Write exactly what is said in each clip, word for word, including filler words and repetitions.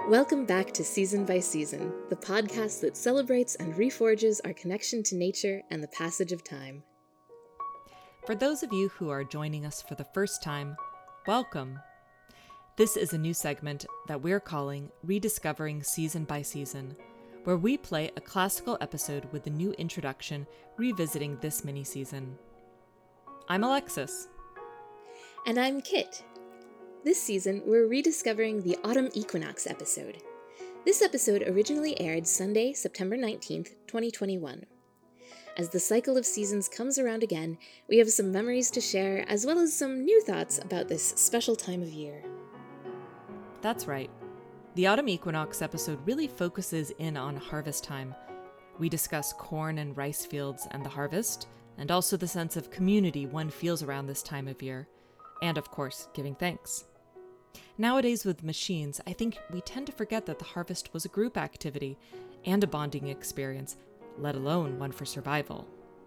Welcome back to Season by Season, the podcast that celebrates and reforges our connection to nature and the passage of time. For those of you who are joining us for the first time, welcome. This is a new segment that we're calling Rediscovering Season by Season, where we play a classical episode with a new introduction revisiting this mini-season. I'm Alexis. And I'm Kit. This season, we're rediscovering the Autumn Equinox episode. This episode originally aired Sunday, September nineteenth, twenty twenty-one. As the cycle of seasons comes around again, we have some memories to share, as well as some new thoughts about this special time of year. That's right. The Autumn Equinox episode really focuses in on harvest time. We discuss corn and rice fields and the harvest, and also the sense of community one feels around this time of year, and of course, giving thanks. Nowadays with machines, I think we tend to forget that the harvest was a group activity and a bonding experience, let alone one for survival.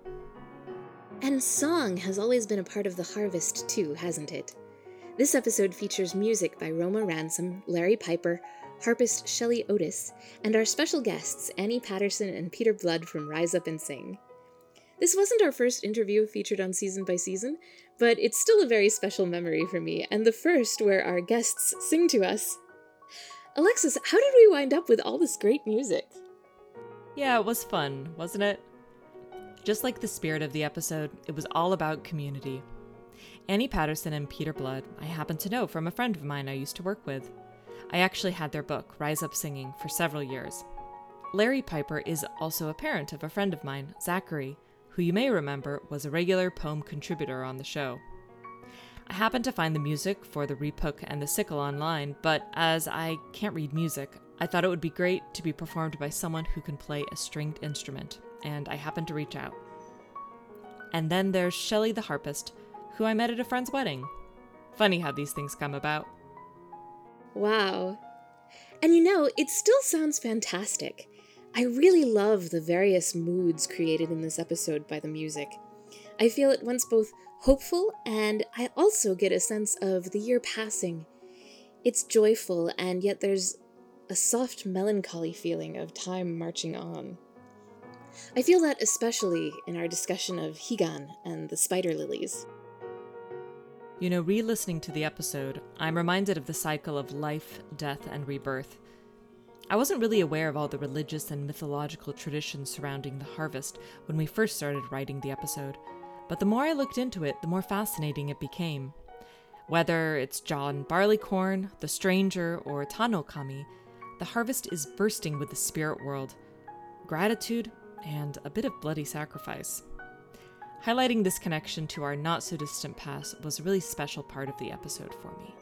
And song has always been a part of the harvest too, hasn't it? This episode features music by Roma Ransom, Larry Piper, harpist Shelley Otis, and our special guests Annie Patterson and Peter Blood from Rise Up and Sing. This wasn't our first interview featured on Season by Season, but it's still a very special memory for me, and the first where our guests sing to us. Alexis, how did we wind up with all this great music? Yeah, it was fun, wasn't it? Just like the spirit of the episode, it was all about community. Annie Patterson and Peter Blood, I happen to know from a friend of mine I used to work with. I actually had their book, Rise Up Singing, for several years. Larry Piper is also a parent of a friend of mine, Zachary, who you may remember was a regular poem contributor on the show. I happened to find the music for the Repuk and the Sickle online, but as I can't read music, I thought it would be great to be performed by someone who can play a stringed instrument, and I happened to reach out. And then there's Shelley the harpist, who I met at a friend's wedding. Funny how these things come about. Wow. And you know, it still sounds fantastic. I really love the various moods created in this episode by the music. I feel at once both hopeful, and I also get a sense of the year passing. It's joyful, and yet there's a soft melancholy feeling of time marching on. I feel that especially in our discussion of Higan and the spider lilies. You know, re-listening to the episode, I'm reminded of the cycle of life, death, and rebirth. I wasn't really aware of all the religious and mythological traditions surrounding the harvest when we first started writing the episode, but the more I looked into it, the more fascinating it became. Whether it's John Barleycorn, the Stranger, or Tanokami, the harvest is bursting with the spirit world, gratitude, and a bit of bloody sacrifice. Highlighting this connection to our not-so-distant past was a really special part of the episode for me.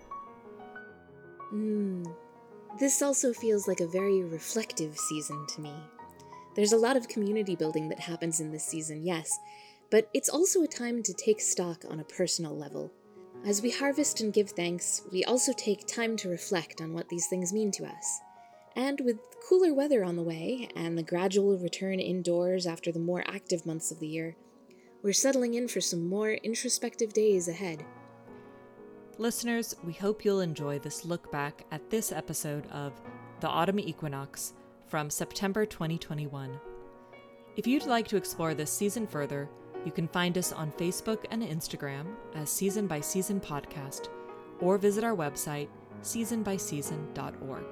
Hmm. This also feels like a very reflective season to me. There's a lot of community building that happens in this season, yes, but it's also a time to take stock on a personal level. As we harvest and give thanks, we also take time to reflect on what these things mean to us. And with cooler weather on the way, and the gradual return indoors after the more active months of the year, we're settling in for some more introspective days ahead. Listeners, we hope you'll enjoy this look back at this episode of The Autumn Equinox from September twenty twenty-one. If you'd like to explore this season further, you can find us on Facebook and Instagram as Season by Season Podcast, or visit our website, season by season dot org.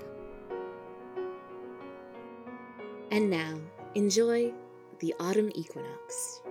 And now, enjoy The Autumn Equinox.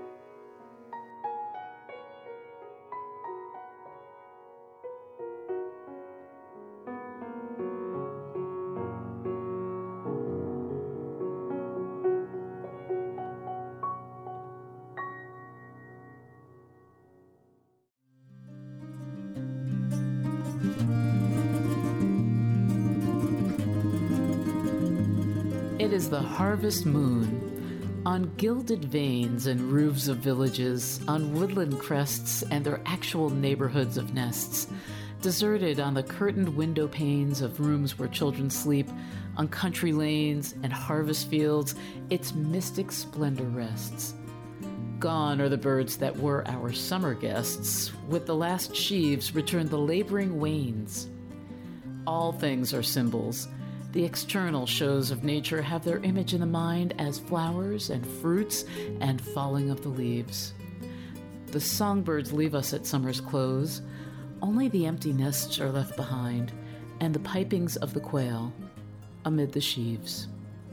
It is the harvest moon. On gilded vanes and roofs of villages, on woodland crests and their actual neighborhoods of nests, deserted on the curtained window panes of rooms where children sleep, on country lanes and harvest fields, its mystic splendor rests. Gone are the birds that were our summer guests. With the last sheaves return the laboring wains. All things are symbols. The external shows of nature have their image in the mind as flowers and fruits and falling of the leaves. The songbirds leave us at summer's close. Only the empty nests are left behind, and the pipings of the quail amid the sheaves.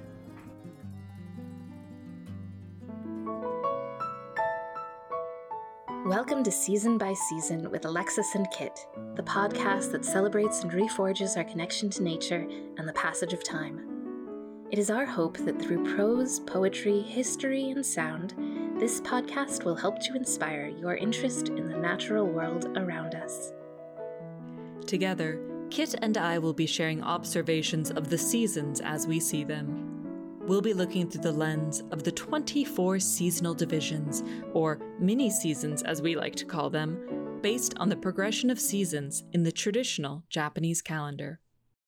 Welcome to Season by Season with Alexis and Kit, the podcast that celebrates and reforges our connection to nature and the passage of time. It is our hope that through prose, poetry, history, and sound, this podcast will help to inspire your interest in the natural world around us. Together, Kit and I will be sharing observations of the seasons as we see them. We'll be looking through the lens of the twenty-four seasonal divisions, or mini-seasons as we like to call them, based on the progression of seasons in the traditional Japanese calendar.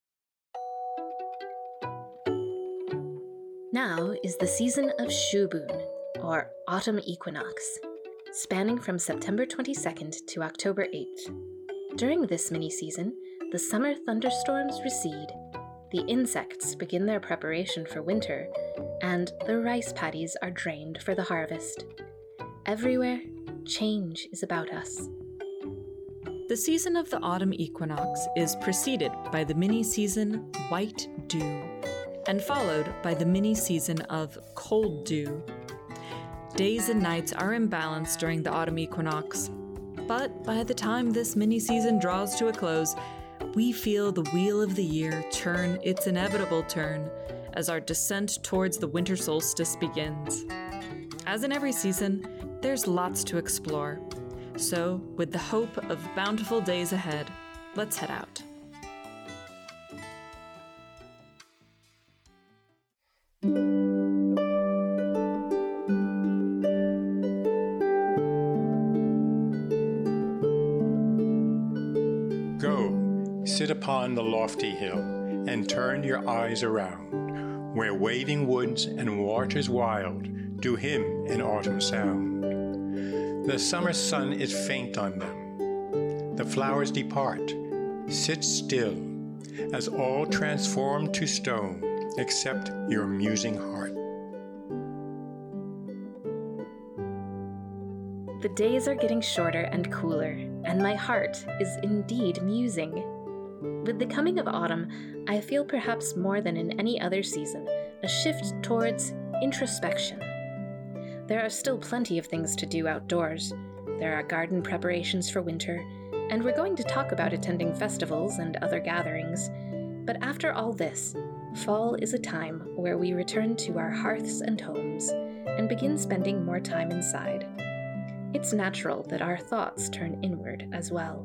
Now is the season of Shubun, or autumn equinox, spanning from September twenty-second to October eighth. During this mini-season, the summer thunderstorms recede, the insects begin their preparation for winter, and the rice paddies are drained for the harvest. Everywhere, change is about us. The season of the autumn equinox is preceded by the mini-season White Dew, and followed by the mini-season of Cold Dew. Days and nights are imbalanced during the autumn equinox, but by the time this mini-season draws to a close, we feel the wheel of the year turn its inevitable turn as our descent towards the winter solstice begins. As in every season, there's lots to explore. So, with the hope of bountiful days ahead, let's head out. Sit upon the lofty hill, and turn your eyes around, where waving woods and waters wild do hymn in autumn sound. The summer sun is faint on them. The flowers depart. Sit still, as all transform to stone, except your musing heart. The days are getting shorter and cooler, and my heart is indeed musing. With the coming of autumn, I feel perhaps more than in any other season, a shift towards introspection. There are still plenty of things to do outdoors. There are garden preparations for winter, and we're going to talk about attending festivals and other gatherings. But after all this, fall is a time where we return to our hearths and homes and begin spending more time inside. It's natural that our thoughts turn inward as well.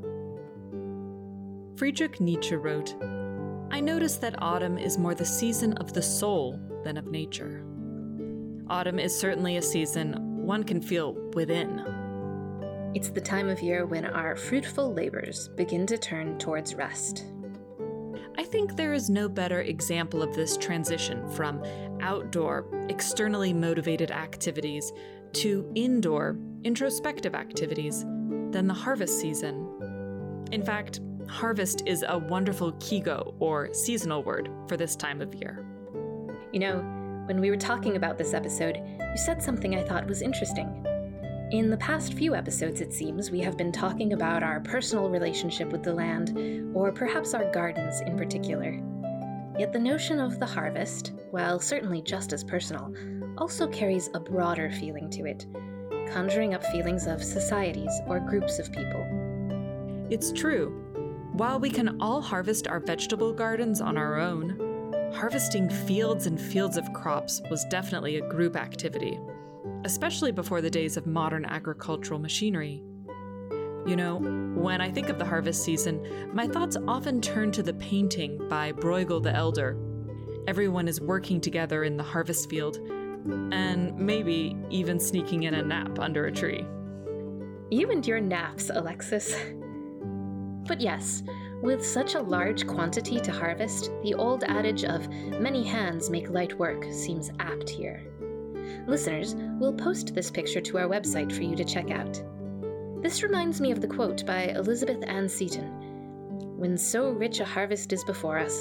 Friedrich Nietzsche wrote, "I notice that autumn is more the season of the soul than of nature." Autumn is certainly a season one can feel within. It's the time of year when our fruitful labors begin to turn towards rest. I think there is no better example of this transition from outdoor, externally motivated activities to indoor, introspective activities than the harvest season. In fact, harvest is a wonderful kigo, or seasonal word, for this time of year. You know, when we were talking about this episode, you said something I thought was interesting. In the past few episodes, it seems, we have been talking about our personal relationship with the land, or perhaps our gardens in particular. Yet the notion of the harvest, while certainly just as personal, also carries a broader feeling to it, conjuring up feelings of societies or groups of people. It's true. While we can all harvest our vegetable gardens on our own, harvesting fields and fields of crops was definitely a group activity, especially before the days of modern agricultural machinery. You know, when I think of the harvest season, my thoughts often turn to the painting by Bruegel the Elder. Everyone is working together in the harvest field, and maybe even sneaking in a nap under a tree. You and your naps, Alexis. But yes, with such a large quantity to harvest, the old adage of many hands make light work seems apt here. Listeners, we'll post this picture to our website for you to check out. This reminds me of the quote by Elizabeth Ann Seton. "When so rich a harvest is before us,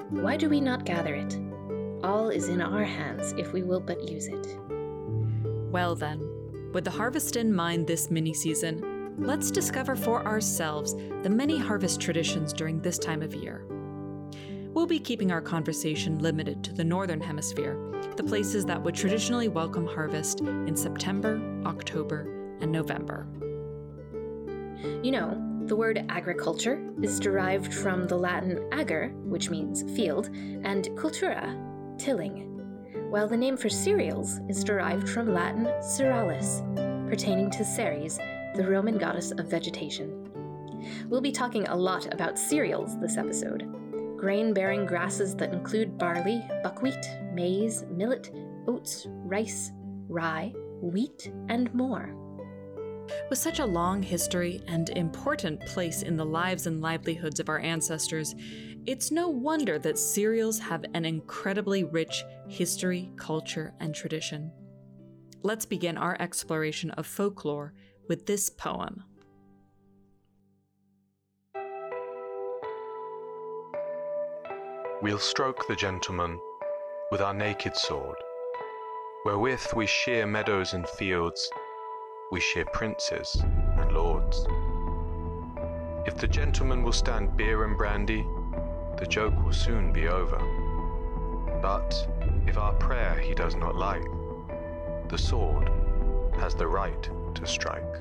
why do we not gather it? All is in our hands if we will but use it. Well then, with the harvest in mind this mini-season, let's discover for ourselves the many harvest traditions during this time of year. We'll be keeping our conversation limited to the Northern Hemisphere, the places that would traditionally welcome harvest in September, October, and November. You know, the word agriculture is derived from the Latin ager, which means field, and cultura, tilling, while the name for cereals is derived from Latin cerealis, pertaining to Ceres, the Roman goddess of vegetation. We'll be talking a lot about cereals this episode. Grain-bearing grasses that include barley, buckwheat, maize, millet, oats, rice, rye, wheat, and more. With such a long history and important place in the lives and livelihoods of our ancestors, it's no wonder that cereals have an incredibly rich history, culture, and tradition. Let's begin our exploration of folklore with this poem. We'll stroke the gentleman with our naked sword, wherewith we shear meadows and fields, we shear princes and lords. If the gentleman will stand beer and brandy, the joke will soon be over. But if our prayer he does not like, the sword has the right to strike.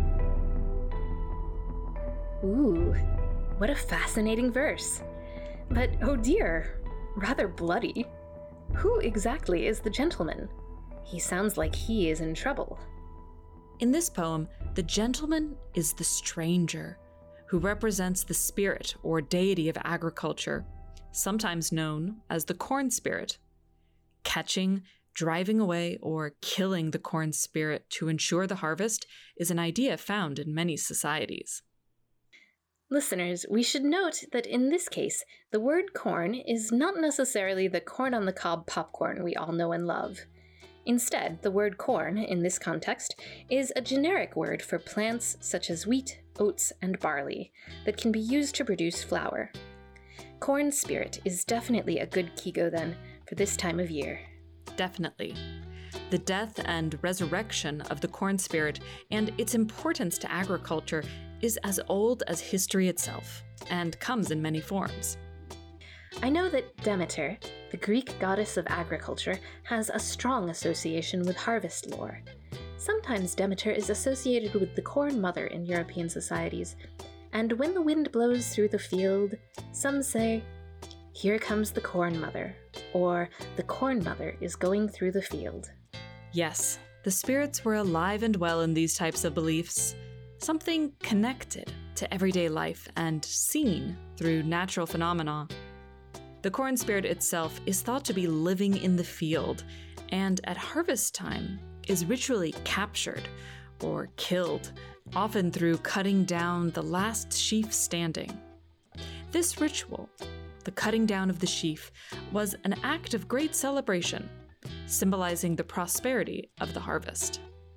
Ooh, what a fascinating verse. But, oh dear, rather bloody. Who exactly is the gentleman? He sounds like he is in trouble. In this poem, the gentleman is the stranger, who represents the spirit or deity of agriculture, sometimes known as the corn spirit. Catching, driving away, or killing the corn spirit to ensure the harvest is an idea found in many societies. Listeners, we should note that in this case, the word corn is not necessarily the corn-on-the-cob popcorn we all know and love. Instead, the word corn, in this context, is a generic word for plants such as wheat, oats, and barley that can be used to produce flour. Corn spirit is definitely a good Kigo, then, for this time of year. Definitely. The death and resurrection of the corn spirit and its importance to agriculture is as old as history itself, and comes in many forms. I know that Demeter, the Greek goddess of agriculture, has a strong association with harvest lore. Sometimes Demeter is associated with the corn mother in European societies, and when the wind blows through the field, some say, "Here comes the corn mother," or "The corn mother is going through the field." Yes, the spirits were alive and well in these types of beliefs, something connected to everyday life and seen through natural phenomena. The corn spirit itself is thought to be living in the field, and at harvest time is ritually captured or killed, often through cutting down the last sheaf standing. This ritual, the cutting down of the sheaf, was an act of great celebration, symbolizing the prosperity of the harvest.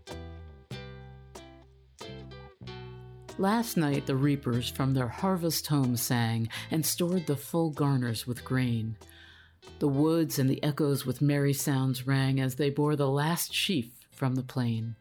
Last night the reapers from their harvest home sang and stored the full garners with grain. The woods and the echoes with merry sounds rang as they bore the last sheaf from the plain.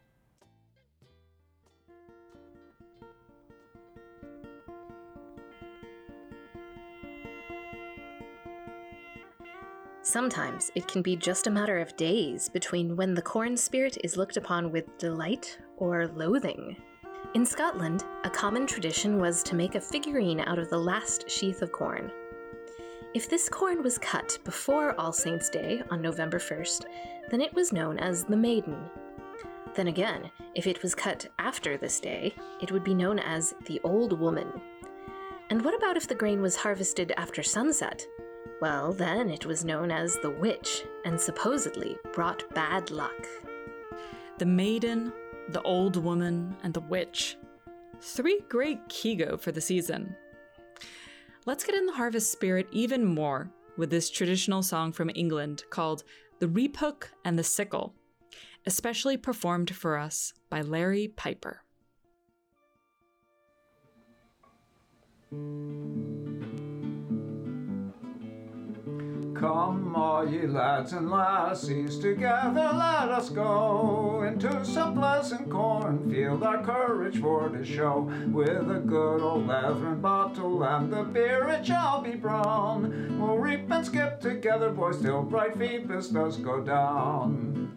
Sometimes it can be just a matter of days between when the corn spirit is looked upon with delight or loathing. In Scotland, a common tradition was to make a figurine out of the last sheath of corn. If this corn was cut before All Saints' Day on November first, then it was known as the Maiden. Then again, if it was cut after this day, it would be known as the Old Woman. And what about if the grain was harvested after sunset? Well, then it was known as the Witch, and supposedly brought bad luck. The Maiden, the Old Woman, and the Witch. Three great Kigo for the season. Let's get in the harvest spirit even more with this traditional song from England called The Reap Hook and the Sickle, especially performed for us by Larry Piper. Come, all ye lads and lassies, together let us go into some pleasant cornfield, our courage for to show. With a good old leathern bottle and the beer it shall be brown, we'll reap and skip together, boys, till bright Phoebus does go down.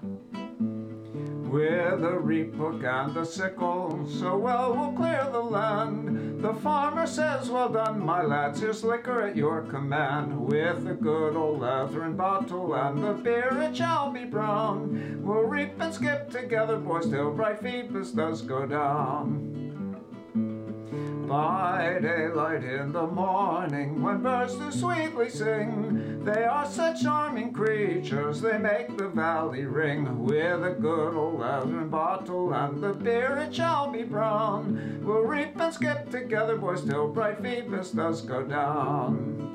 With a reap hook and a sickle, so well we'll clear the land. The farmer says, well done, my lads, here's liquor at your command. With a good old leathern bottle and the beer it shall be brown, we'll reap and skip together, boys, till bright Phoebus does go down. By daylight in the morning, when birds do sweetly sing, they are such charming creatures, they make the valley ring. With a good old leathern bottle and the beer it shall be brown, we'll reap and skip together, boys, till bright Phoebus does go down.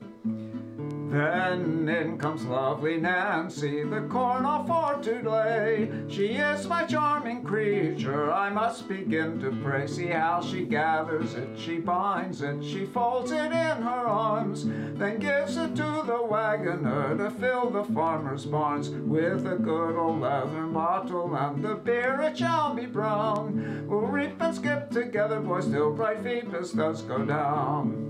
Then in comes lovely Nancy, the corn all for to lay. She is my charming creature, I must begin to pray. See how she gathers it, she binds it, she folds it in her arms, then gives it to the wagoner to fill the farmer's barns. With a good old leathern bottle and the beer it shall be brown, we'll reap and skip together, boys, till bright Phoebus does go down.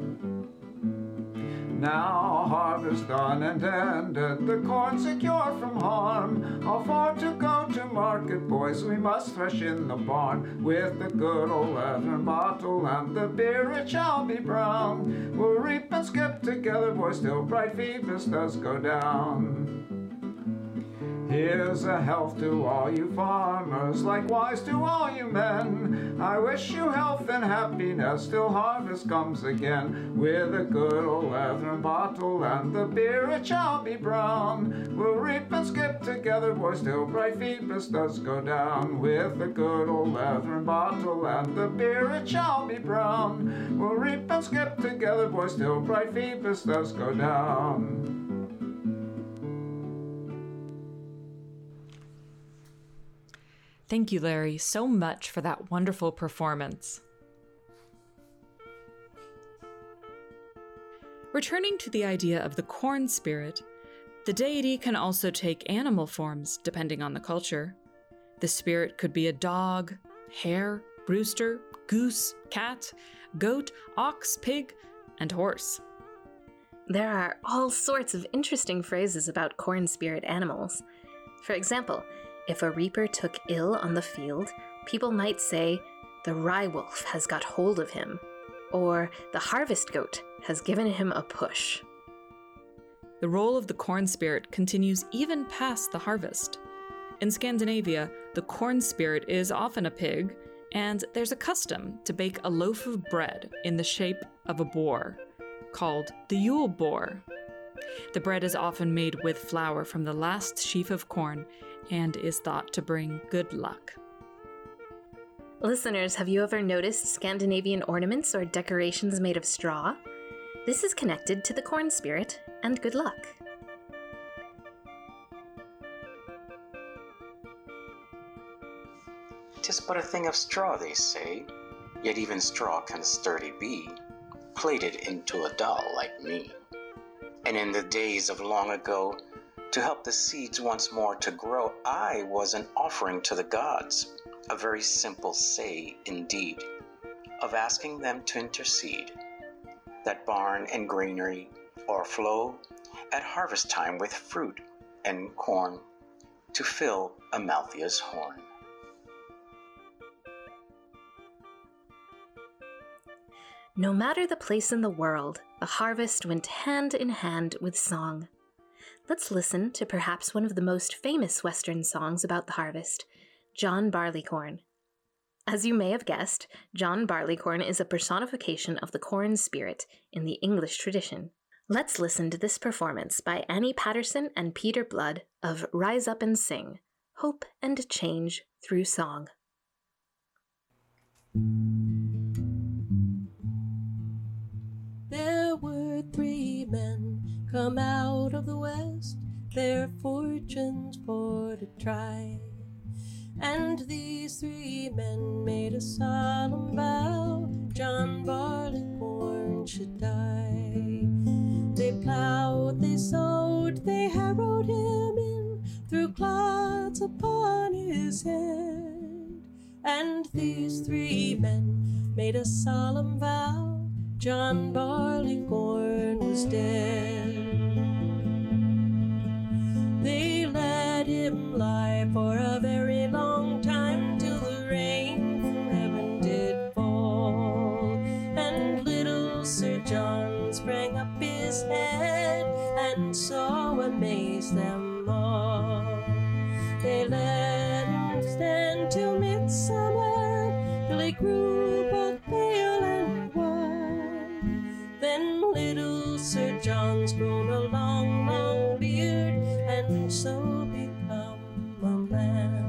Now harvest done and ended, the corn secure from harm, all for to go to market, boys, we must thresh in the barn. With the good old leathern bottle and the beer it shall be brown, we'll reap and skip together, boys, till bright Phoebus does go down. Here's a health to all you farmers, likewise to all you men. I wish you health and happiness till harvest comes again. With a good old leathern bottle and the beer it shall be brown, we'll reap and skip together, boys, till bright Phoebus does go down. With a good old leathern bottle and the beer it shall be brown, we'll reap and skip together, boys, till bright Phoebus does go down. Thank you, Larry, so much for that wonderful performance. Returning to the idea of the corn spirit, the deity can also take animal forms depending on the culture. The spirit could be a dog, hare, rooster, goose, cat, goat, ox, pig, and horse. There are all sorts of interesting phrases about corn spirit animals. For example, if a reaper took ill on the field, people might say, the rye wolf has got hold of him, or the harvest goat has given him a push. The role of the corn spirit continues even past the harvest. In Scandinavia, the corn spirit is often a pig, and there's a custom to bake a loaf of bread in the shape of a boar, called the Yule boar. The bread is often made with flour from the last sheaf of corn and is thought to bring good luck. Listeners, have you ever noticed Scandinavian ornaments or decorations made of straw? This is connected to the corn spirit and good luck. "'Tis but a thing of straw," they say, "yet even straw can sturdy be, plaited into a doll like me. And in the days of long ago, to help the seeds once more to grow, I was an offering to the gods, a very simple say indeed, of asking them to intercede, that barn and granary o'erflow at harvest time with fruit and corn, to fill Amalthea's horn." No matter the place in the world, the harvest went hand in hand with song. Let's listen to perhaps one of the most famous Western songs about the harvest, John Barleycorn. As you may have guessed, John Barleycorn is a personification of the corn spirit in the English tradition. Let's listen to this performance by Annie Patterson and Peter Blood of Rise Up and Sing, Hope and Change Through Song. There were three men come out of the west, their fortunes for to try. And these three men made a solemn vow, John Barleycorn should die. They plowed, they sowed, upon his head. And these three men made a solemn vow, John Barleycorn was dead. They let him lie for a very long time, till the rain from heaven did fall. And little Sir John sprang up his head, and so amazed them all. They let him stand till midsummer, till he grew both pale and wan. Then little Sir John's grown a long, long beard, and so become a man.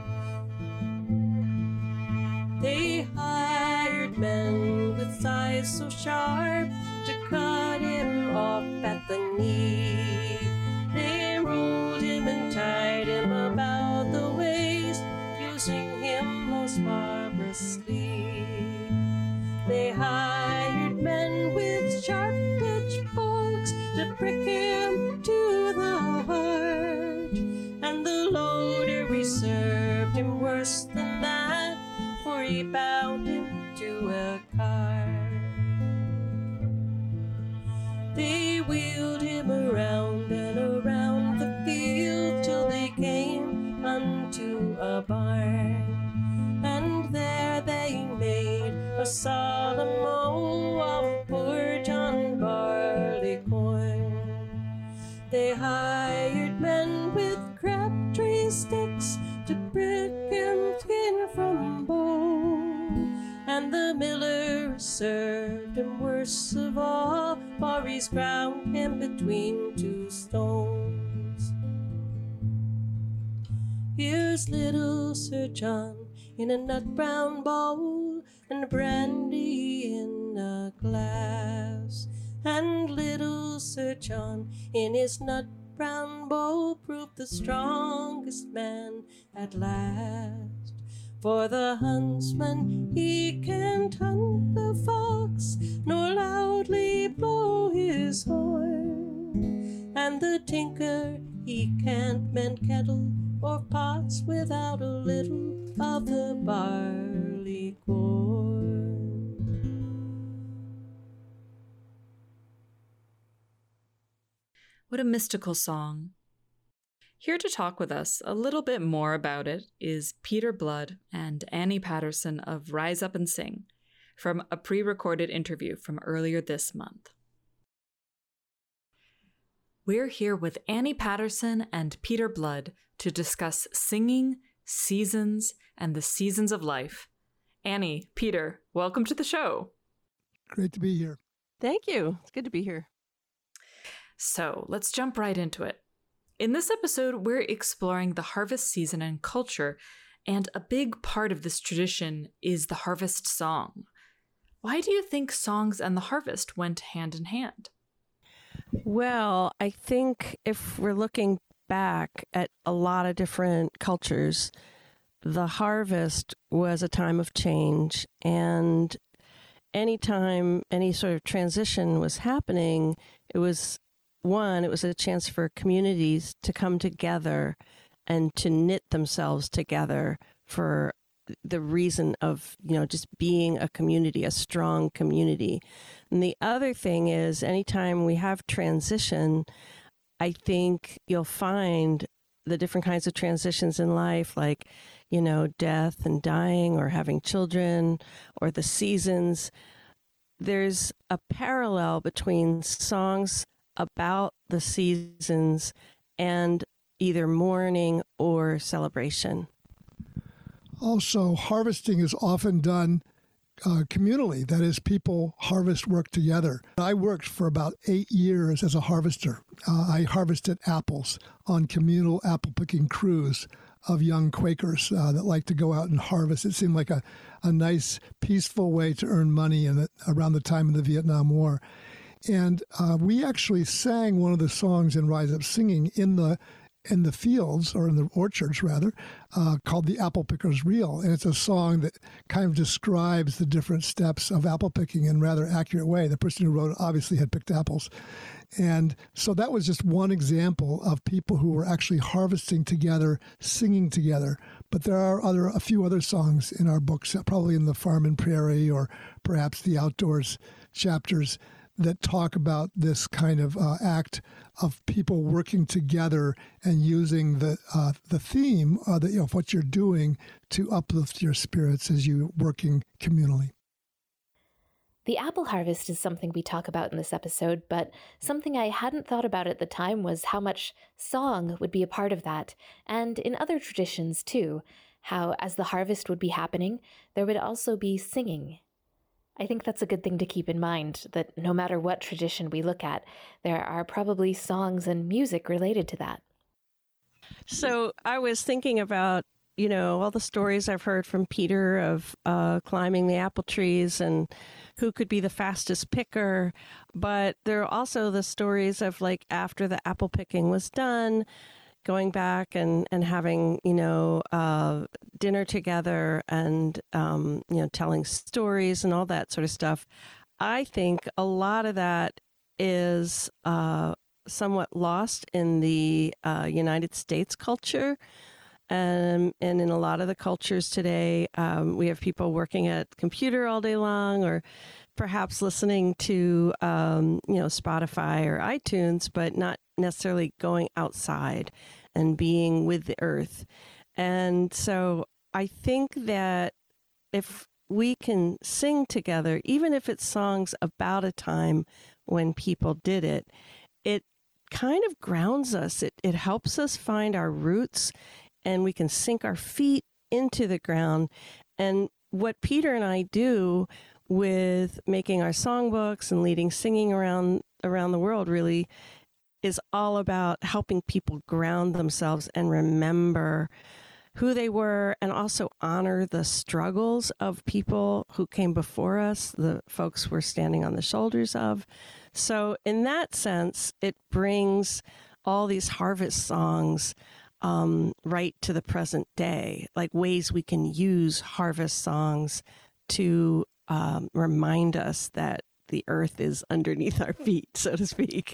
They hired men with eyes so sharp to cut him off at the knee. They rolled him and tied him about the waist, using him most barbarously. They hired men with sharp pitchforks to prick him to the heart, and the loader served him worse than that, for he bound him to a cart. They wheeled him around and around the field, till they came unto a barn, and there they made a solemn oath of poor John Barleycorn. They hired men with crabtree sticks to prick him skin from bone, and the miller served him worst of all, for he's ground him between two stones. Here's little Sir John in a nut-brown bowl, and brandy in a glass, and little Sir John in his nut-brown bowl proved the strongest man at last. For the huntsman, he can't hunt the fox, nor loudly blow his horn, and the tinker, he can't mend kettle or pots without a little of the barley corn. What a mystical song. Here to talk with us a little bit more about it is Peter Blood and Annie Patterson of Rise Up and Sing, from a pre-recorded interview from earlier this month. We're here with Annie Patterson and Peter Blood to discuss singing, seasons, and the seasons of life. Annie, Peter, welcome to the show. Great to be here. Thank you. It's good to be here. So let's jump right into it. In this episode, we're exploring the harvest season and culture, and a big part of this tradition is the harvest song. Why do you think songs and the harvest went hand in hand? Well, I think if we're looking back at a lot of different cultures, the harvest was a time of change, and anytime any sort of transition was happening, it was One, it was a chance for communities to come together and to knit themselves together for the reason of, you know, just being a community, a strong community. And the other thing is, anytime we have transition, I think you'll find the different kinds of transitions in life, like, you know, death and dying or having children or the seasons. There's a parallel between songs about the seasons and either mourning or celebration. Also, harvesting is often done uh, communally. That is, people harvest work together. I worked for about eight years as a harvester. Uh, I harvested apples on communal apple picking crews of young Quakers uh, that like to go out and harvest. It seemed like a, a nice, peaceful way to earn money in the, around the time of the Vietnam War. And uh, we actually sang one of the songs in Rise Up Singing in the in the fields, or in the orchards rather, uh, called The Apple Picker's Reel. And it's a song that kind of describes the different steps of apple picking in a rather accurate way. The person who wrote it obviously had picked apples. And so that was just one example of people who were actually harvesting together, singing together. But there are other a few other songs in our books, probably in the Farm and Prairie or perhaps the Outdoors chapters, that talk about this kind of uh, act of people working together and using the uh, the theme uh, the, you know, of what you're doing to uplift your spirits as you're working communally. The apple harvest is something we talk about in this episode, but something I hadn't thought about at the time was how much song would be a part of that, and in other traditions too, how as the harvest would be happening, there would also be singing. I think that's a good thing to keep in mind, that no matter what tradition we look at, there are probably songs and music related to that. So I was thinking about, you know, all the stories I've heard from Peter of uh, climbing the apple trees and who could be the fastest picker. But there are also the stories of, like, after the apple picking was done, going back and, and having, you know, uh, dinner together and, um, you know, telling stories and all that sort of stuff. I think a lot of that is uh, somewhat lost in the uh, United States culture. Um, and in a lot of the cultures today, um, we have people working at the computer all day long, or perhaps listening to, um, you know, Spotify or iTunes, but not necessarily going outside and being with the earth. And so I think that if we can sing together, even if it's songs about a time when people did it, it kind of grounds us. It, it helps us find our roots, and we can sink our feet into the ground. And what Peter and I do with making our songbooks and leading singing around around the world really is all about helping people ground themselves and remember who they were, and also honor the struggles of people who came before us, the folks we're standing on the shoulders of. So in that sense, it brings all these harvest songs um, right to the present day, like ways we can use harvest songs to um, remind us that the earth is underneath our feet, so to speak.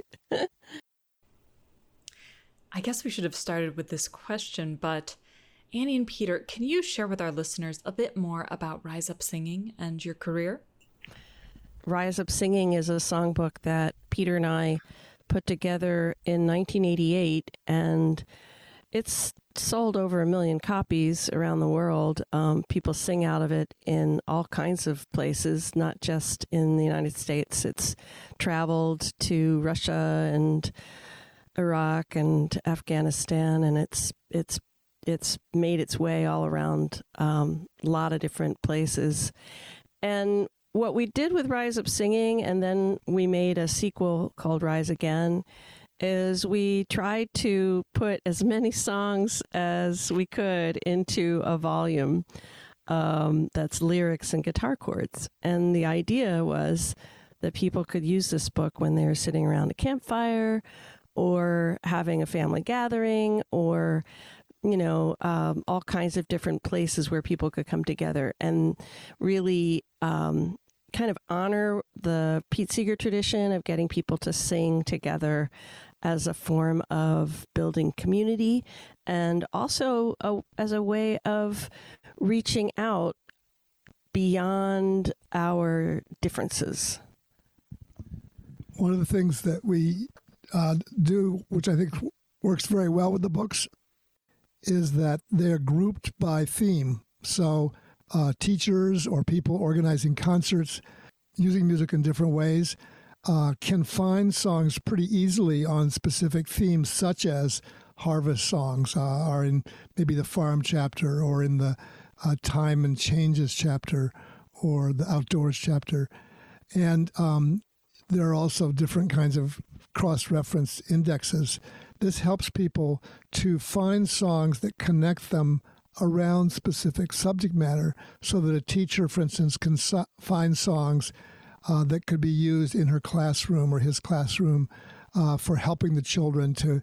I guess we should have started with this question, but Annie and Peter, can you share with our listeners a bit more about Rise Up Singing and your career? Rise Up Singing is a songbook that Peter and I put together in nineteen eighty-eight, and it's sold over a million copies around the world. Um, people sing out of it in all kinds of places, not just in the United States. It's traveled to Russia and Iraq and Afghanistan, and it's it's it's made its way all around um, a lot of different places. And what we did with Rise Up Singing, and then we made a sequel called Rise Again, is we tried to put as many songs as we could into a volume um, that's lyrics and guitar chords. And the idea was that people could use this book when they were sitting around a campfire or having a family gathering, or, you know, um, all kinds of different places where people could come together and really um, kind of honor the Pete Seeger tradition of getting people to sing together as a form of building community, and also a, as a way of reaching out beyond our differences. One of the things that we uh, do, which I think works very well with the books, is that they're grouped by theme. So uh, teachers or people organizing concerts, using music in different ways, uh, can find songs pretty easily on specific themes, such as harvest songs uh, are in maybe the farm chapter, or in the uh, time and changes chapter, or the outdoors chapter. And um, there are also different kinds of cross-reference indexes. This helps people to find songs that connect them around specific subject matter, so that a teacher, for instance, can so- find songs uh, that could be used in her classroom or his classroom uh, for helping the children to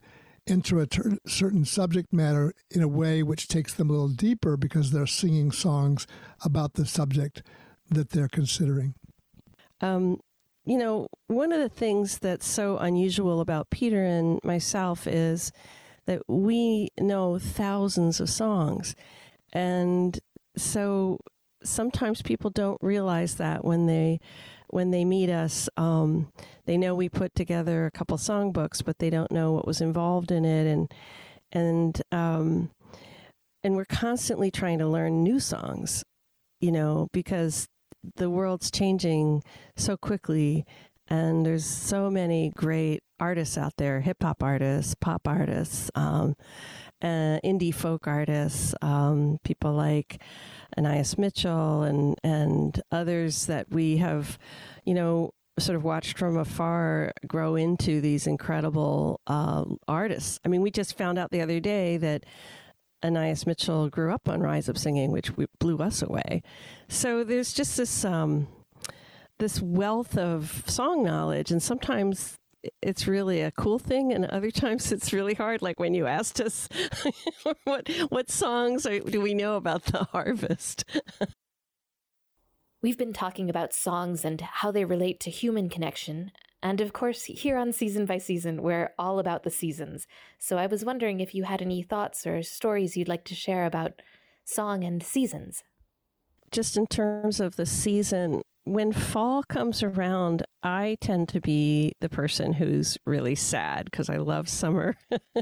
enter a ter- certain subject matter in a way which takes them a little deeper because they're singing songs about the subject that they're considering. Um, you know, one of the things that's so unusual about Peter and myself is that we know thousands of songs. And so sometimes people don't realize that when they when they meet us. Um, they know we put together a couple songbooks, but they don't know what was involved in it. And and um, and we're constantly trying to learn new songs, you know, because the world's changing so quickly. And there's so many great artists out there, hip-hop artists, pop artists, um, uh, indie folk artists, um, people like Anais Mitchell and, and others that we have, you know, sort of watched from afar grow into these incredible uh, artists. I mean, we just found out the other day that Anais Mitchell grew up on Rise Up Singing, which blew us away. So there's just this... Um, this wealth of song knowledge, and sometimes it's really a cool thing, and other times it's really hard, like when you asked us what what songs are, do we know about the harvest. We've been talking about songs and how they relate to human connection, and of course here on Season by Season we're all about the seasons, so I was wondering if you had any thoughts or stories you'd like to share about song and seasons. Just in terms of the season, when fall comes around, I tend to be the person who's really sad because I love summer.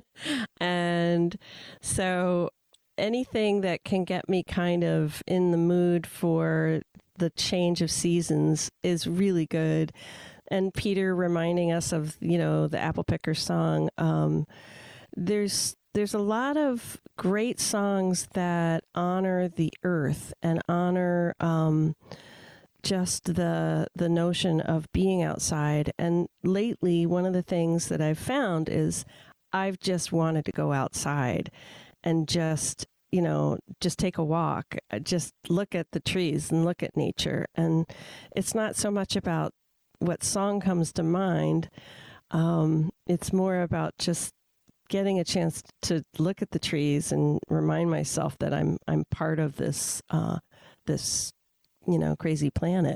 And so anything that can get me kind of in the mood for the change of seasons is really good. And Peter reminding us of, you know, the Apple Picker song. Um, there's There's a lot of great songs that honor the earth and honor um, just the the notion of being outside. And lately, one of the things that I've found is I've just wanted to go outside and just, you know, just take a walk, just look at the trees and look at nature. And it's not so much about what song comes to mind. Um, it's more about just getting a chance to look at the trees and remind myself that I'm I'm part of this uh, this you know crazy planet.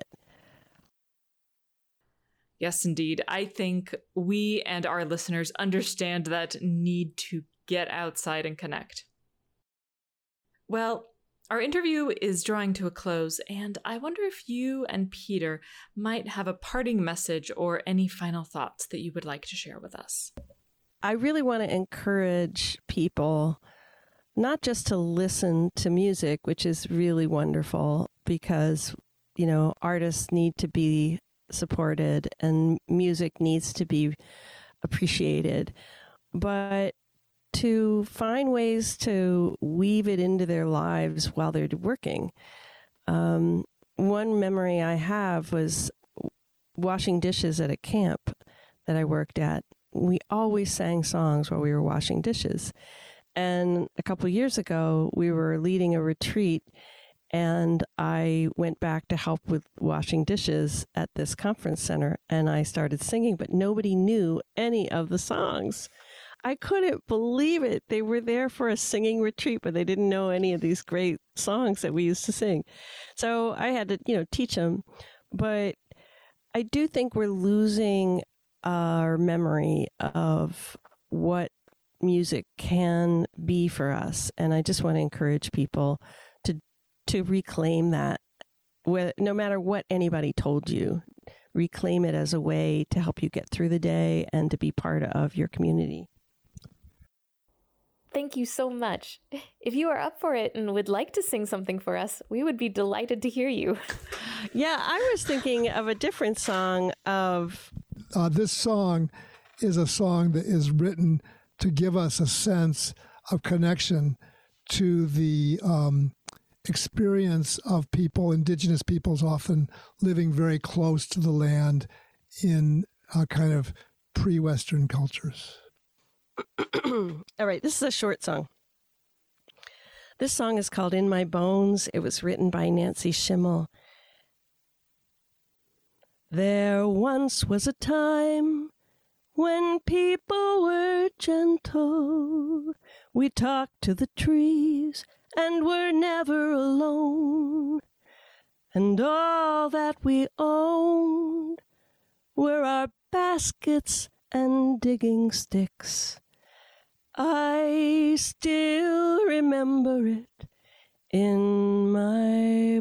Yes, indeed. I think we and our listeners understand that need to get outside and connect. Well, our interview is drawing to a close, and I wonder if you and Peter might have a parting message or any final thoughts that you would like to share with us. I really want to encourage people not just to listen to music, which is really wonderful because, you know, artists need to be supported and music needs to be appreciated, but to find ways to weave it into their lives while they're working. Um, one memory I have was washing dishes at a camp that I worked at. We always sang songs while we were washing dishes. And a couple of years ago, we were leading a retreat, and I went back to help with washing dishes at this conference center, and I started singing, but nobody knew any of the songs. I couldn't believe it. They were there for a singing retreat, but they didn't know any of these great songs that we used to sing. So I had to, you know, teach them. But I do think we're losing our memory of what music can be for us. And I just want to encourage people to to reclaim that. No matter what anybody told you, reclaim it as a way to help you get through the day and to be part of your community. Thank you so much. If you are up for it and would like to sing something for us, we would be delighted to hear you. Yeah, I was thinking of a different song of... Uh, this song is a song that is written to give us a sense of connection to the um, experience of people, indigenous peoples often living very close to the land in uh, kind of pre-Western cultures. All right, this is a short song. This song is called In My Bones. It was written by Nancy Schimmel. There once was a time When people were gentle, we talked to the trees and were never alone. And all that we owned were our baskets and digging sticks. I still remember it in my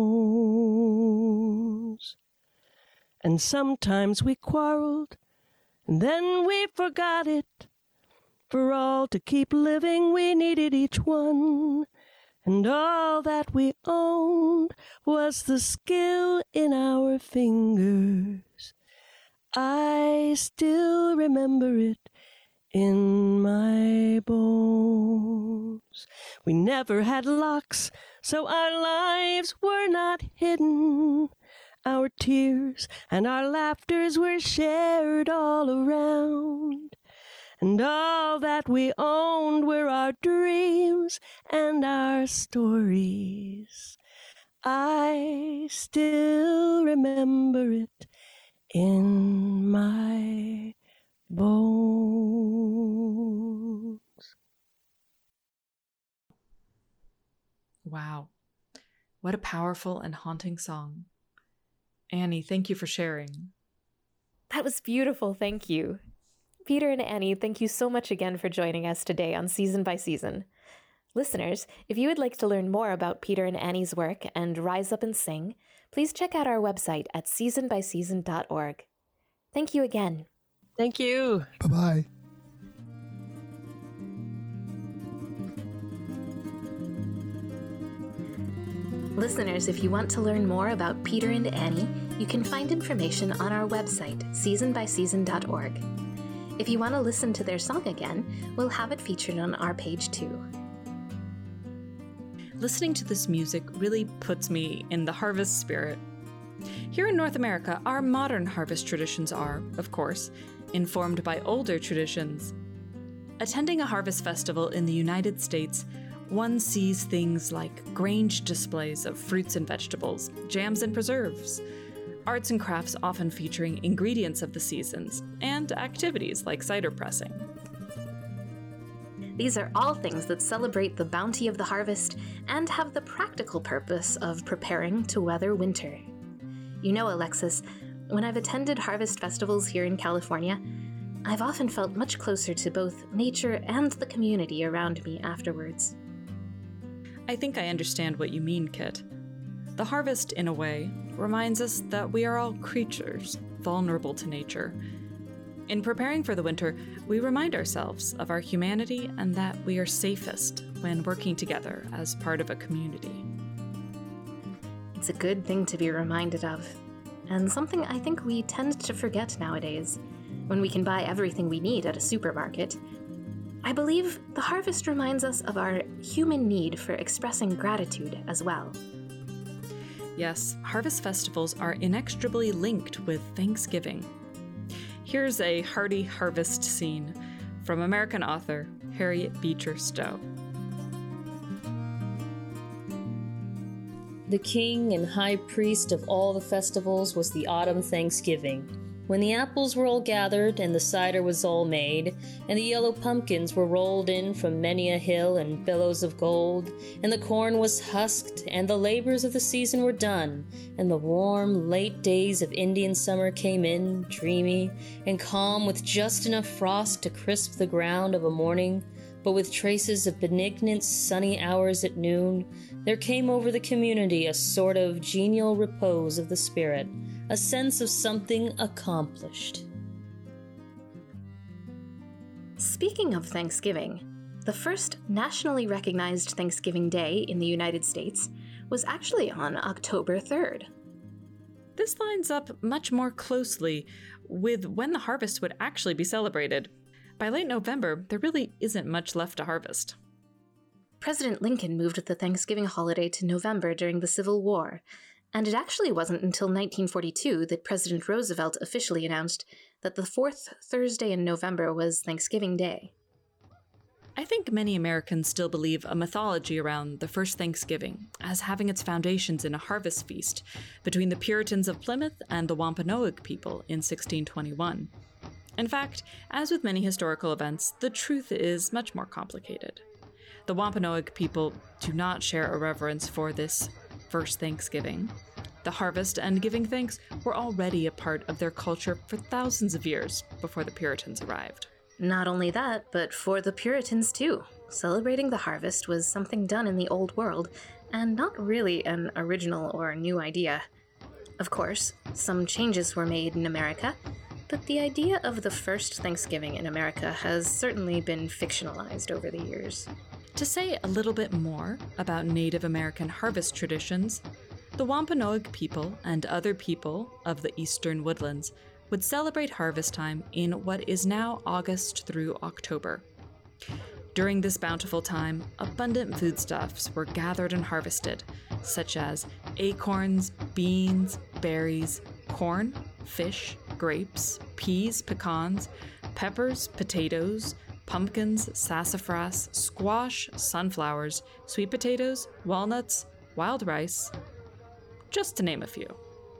bones. And sometimes we quarreled, and then we forgot it. For all to keep living, we needed each one. And all that we owned was the skill in our fingers. I still remember it in my bones. We never had locks, so our lives were not hidden. Our tears and our laughters were shared all around. And all that we owned were our dreams and our stories. I still remember it in my bones. Wow. What a powerful and haunting song. Annie, thank you for sharing. That was beautiful, thank you. Peter and Annie, thank you so much again for joining us today on Season by Season. Listeners, if you would like to learn more about Peter and Annie's work and Rise Up and Sing, please check out our website at season by season dot org. Thank you again. Thank you. Bye-bye. Listeners, if you want to learn more about Peter and Annie, you can find information on our website, season by season dot org. If you want to listen to their song again, we'll have it featured on our page too. Listening to this music really puts me in the harvest spirit. Here in North America, our modern harvest traditions are, of course, informed by older traditions. Attending a harvest festival in the United States, one sees things like grange displays of fruits and vegetables, jams and preserves, arts and crafts often featuring ingredients of the seasons, and activities like cider pressing. These are all things that celebrate the bounty of the harvest and have the practical purpose of preparing to weather winter. You know, Alexis, when I've attended harvest festivals here in California, I've often felt much closer to both nature and the community around me afterwards. I think I understand what you mean, Kit. The harvest, in a way, reminds us that we are all creatures, vulnerable to nature. In preparing for the winter, we remind ourselves of our humanity and that we are safest when working together as part of a community. It's a good thing to be reminded of, and something I think we tend to forget nowadays, when we can buy everything we need at a supermarket. I believe the harvest reminds us of our human need for expressing gratitude as well. Yes, harvest festivals are inextricably linked with Thanksgiving. Here's a hearty harvest scene from American author Harriet Beecher Stowe. The king and high priest of all the festivals was the autumn Thanksgiving, when the apples were all gathered and the cider was all made, and the yellow pumpkins were rolled in from many a hill in billows of gold, and the corn was husked, and the labors of the season were done, and the warm, late days of Indian summer came in, dreamy and calm, with just enough frost to crisp the ground of a morning, but with traces of benignant, sunny hours at noon, there came over the community a sort of genial repose of the spirit, a sense of something accomplished. Speaking of Thanksgiving, the first nationally recognized Thanksgiving Day in the United States was actually on October third. This lines up much more closely with when the harvest would actually be celebrated. By late November, there really isn't much left to harvest. President Lincoln moved the Thanksgiving holiday to November during the Civil War, and it actually wasn't until nineteen forty-two that President Roosevelt officially announced that the fourth Thursday in November was Thanksgiving Day. I think many Americans still believe a mythology around the first Thanksgiving as having its foundations in a harvest feast between the Puritans of Plymouth and the Wampanoag people in sixteen twenty-one. In fact, as with many historical events, the truth is much more complicated. The Wampanoag people do not share a reverence for this first Thanksgiving. The harvest and giving thanks were already a part of their culture for thousands of years before the Puritans arrived. Not only that, but for the Puritans too. Celebrating the harvest was something done in the Old World, and not really an original or new idea. Of course, some changes were made in America, but the idea of the first Thanksgiving in America has certainly been fictionalized over the years. To say a little bit more about Native American harvest traditions, the Wampanoag people and other people of the eastern woodlands would celebrate harvest time in what is now August through October. During this bountiful time, abundant foodstuffs were gathered and harvested, such as acorns, beans, berries, corn, fish, grapes, peas, pecans, peppers, potatoes, pumpkins, sassafras, squash, sunflowers, sweet potatoes, walnuts, wild rice, just to name a few.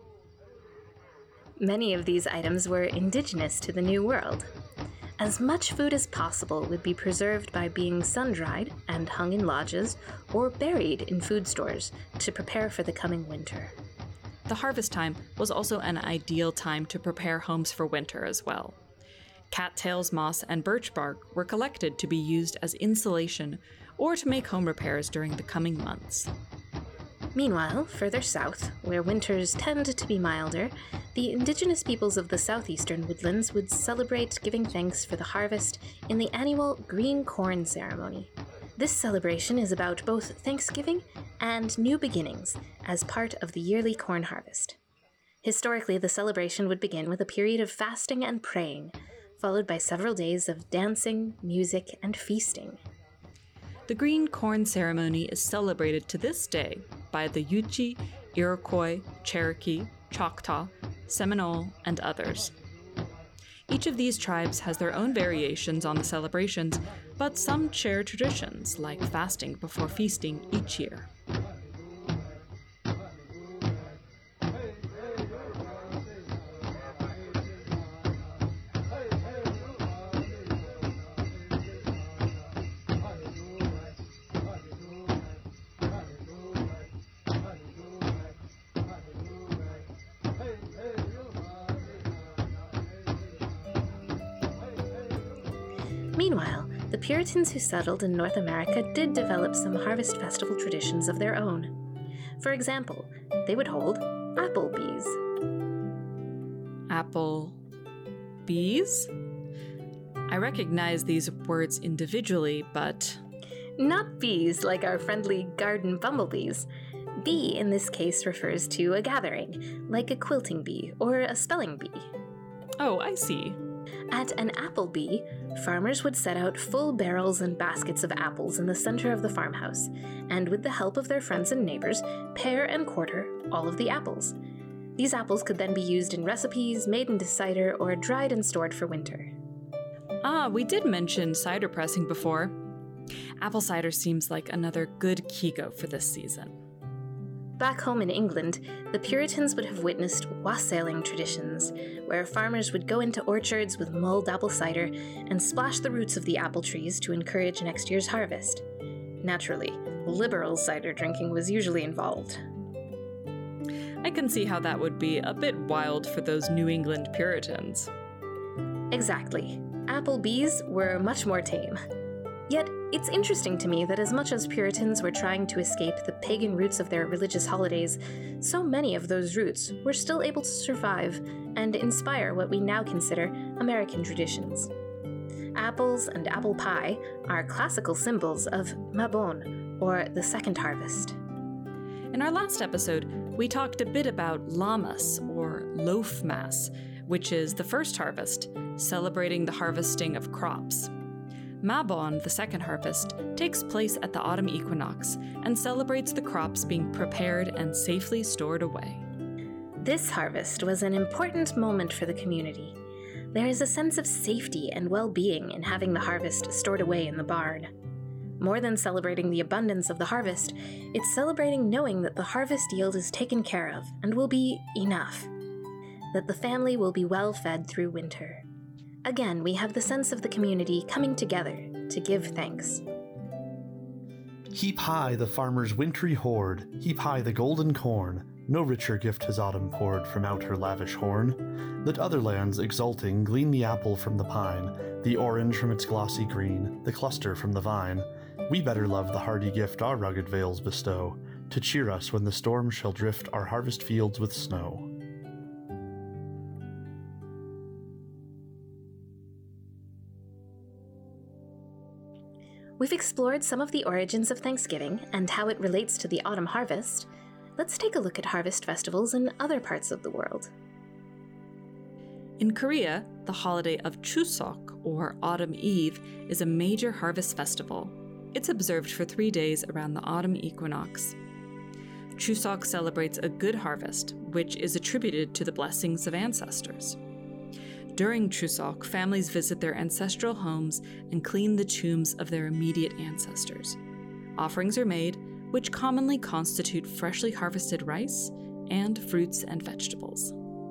Many of these items were indigenous to the New World. As much food as possible would be preserved by being sun-dried and hung in lodges or buried in food stores to prepare for the coming winter. The harvest time was also an ideal time to prepare homes for winter as well. Cattails, moss, and birch bark were collected to be used as insulation or to make home repairs during the coming months. Meanwhile, further south, where winters tend to be milder, the indigenous peoples of the southeastern woodlands would celebrate giving thanks for the harvest in the annual Green Corn Ceremony. This celebration is about both Thanksgiving and new beginnings as part of the yearly corn harvest. Historically, the celebration would begin with a period of fasting and praying, followed by several days of dancing, music, and feasting. The Green Corn Ceremony is celebrated to this day by the Yuchi, Iroquois, Cherokee, Choctaw, Seminole, and others. Each of these tribes has their own variations on the celebrations, but some share traditions, like fasting before feasting each year. Meanwhile, the Puritans who settled in North America did develop some harvest festival traditions of their own. For example, they would hold Applebees. Apple bees? I recognize these words individually, but... Not bees like our friendly garden bumblebees. Bee in this case refers to a gathering, like a quilting bee or a spelling bee. Oh, I see. At an apple bee, farmers would set out full barrels and baskets of apples in the center of the farmhouse, and with the help of their friends and neighbors, pare and quarter all of the apples. These apples could then be used in recipes, made into cider, or dried and stored for winter. Ah, we did mention cider pressing before. Apple cider seems like another good Kigo for this season. Back home in England, the Puritans would have witnessed wassailing traditions, where farmers would go into orchards with mulled apple cider and splash the roots of the apple trees to encourage next year's harvest. Naturally, liberal cider drinking was usually involved. I can see how that would be a bit wild for those New England Puritans. Exactly. Apple bees were much more tame. Yet, it's interesting to me that as much as Puritans were trying to escape the pagan roots of their religious holidays, so many of those roots were still able to survive and inspire what we now consider American traditions. Apples and apple pie are classical symbols of Mabon, or the second harvest. In our last episode, we talked a bit about Lammas, or Loaf Mass, which is the first harvest, celebrating the harvesting of crops. Mabon, the second harvest, takes place at the autumn equinox and celebrates the crops being prepared and safely stored away. This harvest was an important moment for the community. There is a sense of safety and well-being in having the harvest stored away in the barn. More than celebrating the abundance of the harvest, it's celebrating knowing that the harvest yield is taken care of and will be enough, that the family will be well fed through winter. Again, we have the sense of the community coming together to give thanks. Heap high the farmer's wintry hoard, heap high the golden corn. No richer gift has autumn poured from out her lavish horn. Let other lands, exulting, glean the apple from the pine, the orange from its glossy green, the cluster from the vine. We better love the hardy gift our rugged vales bestow, to cheer us when the storm shall drift our harvest fields with snow. We've explored some of the origins of Thanksgiving and how it relates to the autumn harvest. Let's take a look at harvest festivals in other parts of the world. In Korea, the holiday of Chuseok, or Autumn Eve, is a major harvest festival. It's observed for three days around the autumn equinox. Chuseok celebrates a good harvest, which is attributed to the blessings of ancestors. During Chuseok, families visit their ancestral homes and clean the tombs of their immediate ancestors. Offerings are made, which commonly constitute freshly harvested rice and fruits and vegetables.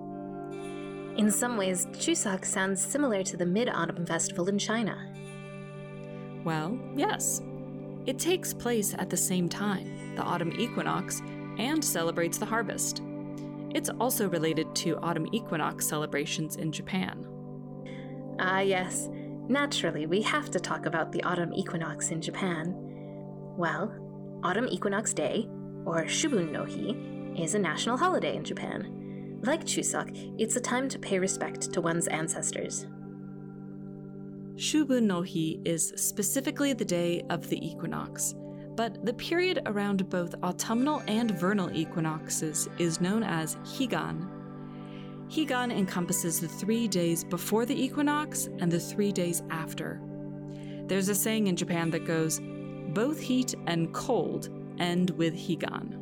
In some ways, Chuseok sounds similar to the Mid-Autumn Festival in China. Well, yes. It takes place at the same time, the autumn equinox, and celebrates the harvest. It's also related to autumn equinox celebrations in Japan. Ah, yes. Naturally, we have to talk about the autumn equinox in Japan. Well, Autumn Equinox Day, or Shubun no Hi, is a national holiday in Japan. Like Chuseok, it's a time to pay respect to one's ancestors. Shubun no Hi is specifically the day of the equinox, but the period around both autumnal and vernal equinoxes is known as Higan. Higan encompasses the three days before the equinox and the three days after. There's a saying in Japan that goes, both heat and cold end with Higan.